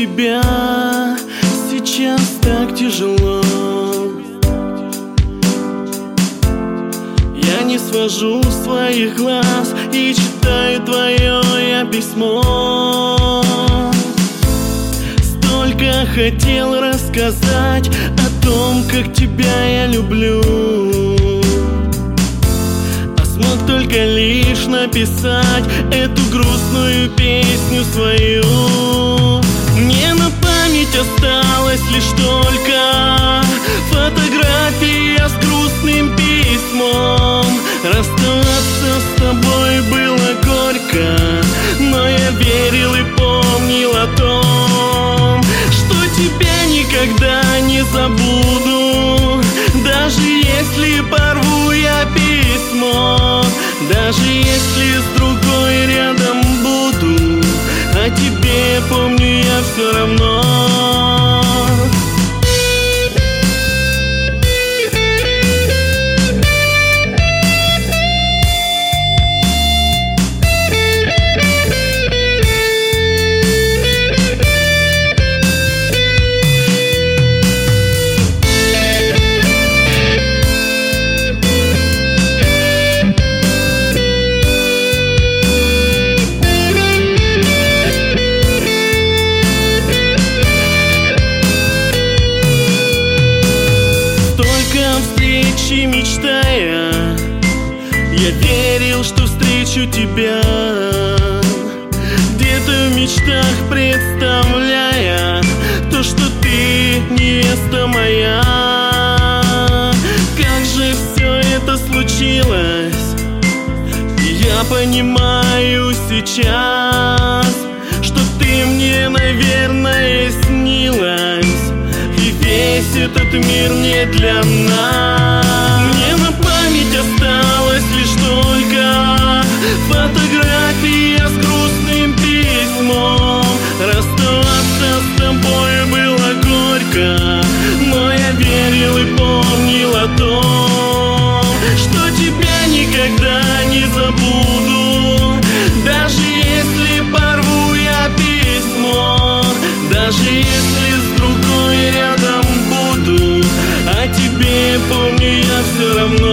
тебя сейчас так тяжело. Я не свожу своих глаз и читаю твое я письмо. Столько хотел рассказать о том, как тебя я люблю, а смог только лишь написать эту грустную песню свою. Мне на память осталось лишь только фотография с грустным письмом. Расставаться с тобой было горько, но я верил и помнил о том, что тебя никогда не забуду. Даже если порву я письмо, даже если с другой рядом буду, о тебе помню я все равно. Встречи мечтая, я верил, что встречу тебя, где-то в мечтах представляя то, что ты невеста моя. Как же все это случилось, и я понимаю сейчас, что ты мне, наверное, снилась, и весь этот мир не для нас. Мне на память осталось лишь только фотография с грустным письмом. Расставаться с тобой было горько, но я верил и помнил о том, что тебя никогда не забуду. Даже если порву я письмо, даже если с другой рядом буду, о тебе помню я все равно.